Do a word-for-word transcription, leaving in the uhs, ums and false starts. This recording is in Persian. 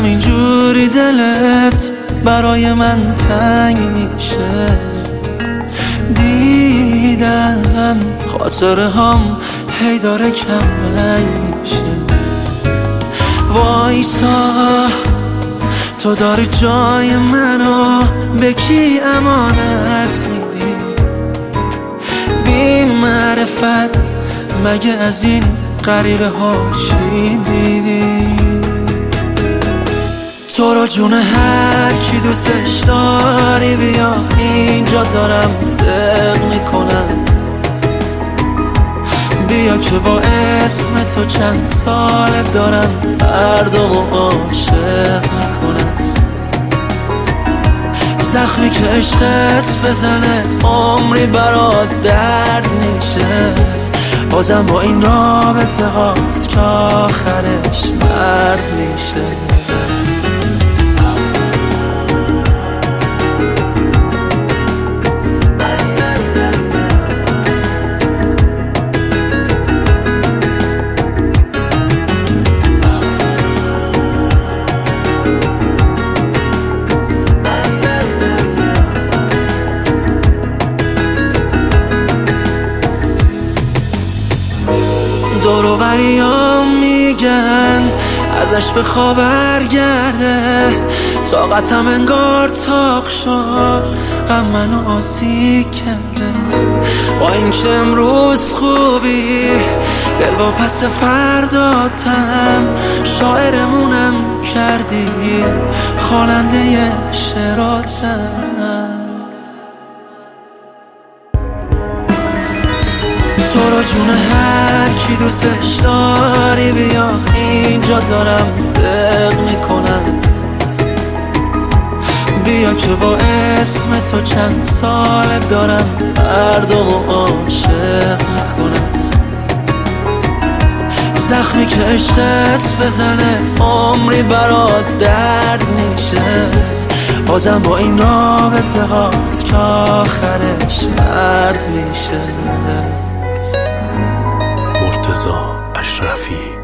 همینجوری دلت برای من تنگ میشه. دیدم خاطره هم هی داره کم رنگ میشه. وایسا تو داری جای منو به کی امانت میدی؟ بی معرفت مگه از این غریبه ها چی دیدی؟ تو رو جون هر کی دوستش داری بیا اینجا دارم دق میکنم. بیا که با اسم تو چند سال دارم مردمو عاشق میکنم. زخمی که عشقت بزنه عمری برات درد میشه. بازم با این رابطه هاست که آخرش مرد میشه. دوروبریام میگن ازش به خواب برگرده. طاقتم انگار تاق شد غم منو آسیب کرده. با اینکه امروز خوبی دل و پس فرداتم شاعرمونم کردی خواننده شعراتم. تو رو جون هر کی دوستش داری بیا اینجا دارم دق میکنم. بیا که با اسم تو چند سال دارم مردمو عاشق میکنم. زخمی که عشقت بزنه عمری برات درد میشه. بازم با این رابطه هاست که آخرش مرد میشه. مرتضی اشرفی